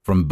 from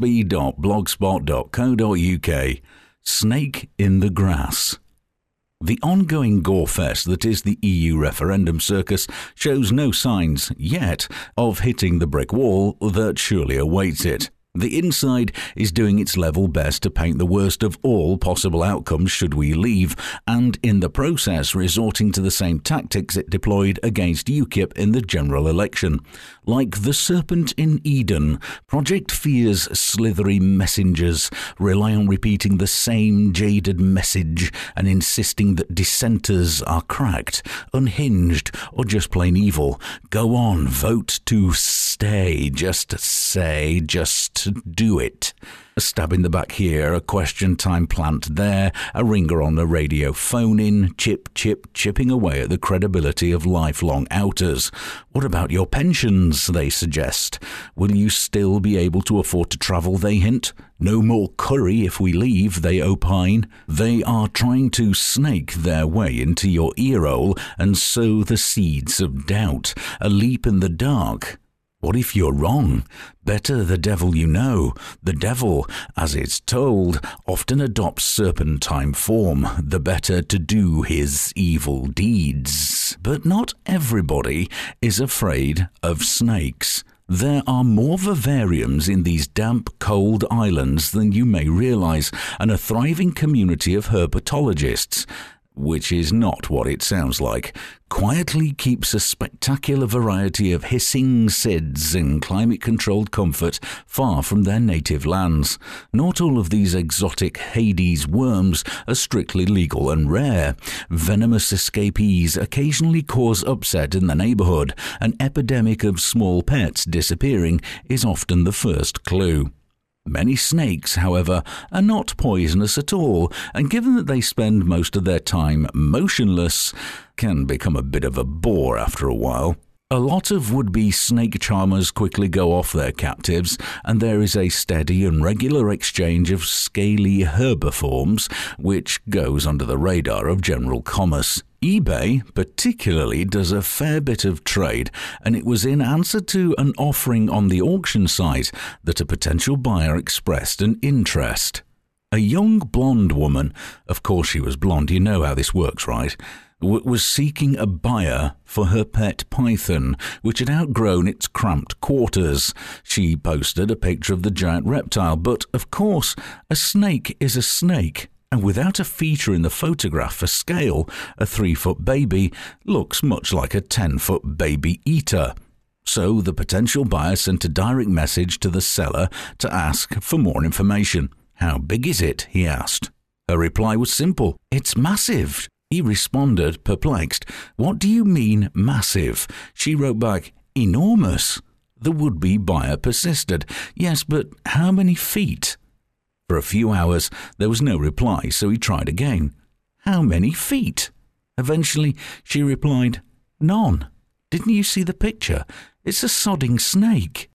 batsby.blogspot.co.uk. Snake in the grass. The ongoing gore-fest that is the EU referendum circus shows no signs, yet, of hitting the brick wall that surely awaits it. The inside is doing its level best to paint the worst of all possible outcomes should we leave, and in the process resorting to the same tactics it deployed against UKIP in the general election. Like the serpent in Eden, Project Fear's slithery messengers rely on repeating the same jaded message and insisting that dissenters are cracked, unhinged, or just plain evil. Go on, vote to stay, just say, just do it. A stab in the back here, a question time plant there, a ringer on the radio phone-in, chipping away at the credibility of lifelong outers. What about your pensions, they suggest? Will you still be able to afford to travel, they hint? No more curry if we leave, they opine. They are trying to snake their way into your earhole and sow the seeds of doubt, a leap in the dark. What if you're wrong? Better the devil you know. The devil, as it's told, often adopts serpentine form, the better to do his evil deeds. But not everybody is afraid of snakes. There are more vivariums in these damp, cold islands than you may realize, and a thriving community of herpetologists, which is not what it sounds like, quietly keeps a spectacular variety of hissing SIDS in climate-controlled comfort far from their native lands. Not all of these exotic Hades worms are strictly legal and rare. Venomous escapees occasionally cause upset in the neighborhood. An epidemic of small pets disappearing is often the first clue. Many snakes, however, are not poisonous at all, and given that they spend most of their time motionless, can become a bit of a bore after a while. A lot of would-be snake charmers quickly go off their captives, and there is a steady and regular exchange of scaly herbiforms, which goes under the radar of general commerce. eBay particularly does a fair bit of trade, and it was in answer to an offering on the auction site that a potential buyer expressed an interest. A young blonde woman, of course she was blonde, you know how this works, right, was seeking a buyer for her pet python, which had outgrown its cramped quarters. She posted a picture of the giant reptile, but, of course, a snake is a snake. And without a feature in the photograph for scale, a 3-foot baby looks much like a 10-foot baby eater. So the potential buyer sent a direct message to the seller to ask for more information. How big is it? He asked. Her reply was simple. It's massive. He responded, perplexed. What do you mean, massive? She wrote back, enormous. The would-be buyer persisted. Yes, but how many feet? For a few hours, there was no reply, so he tried again. How many feet? Eventually, she replied, none. Didn't you see the picture? It's a sodding snake.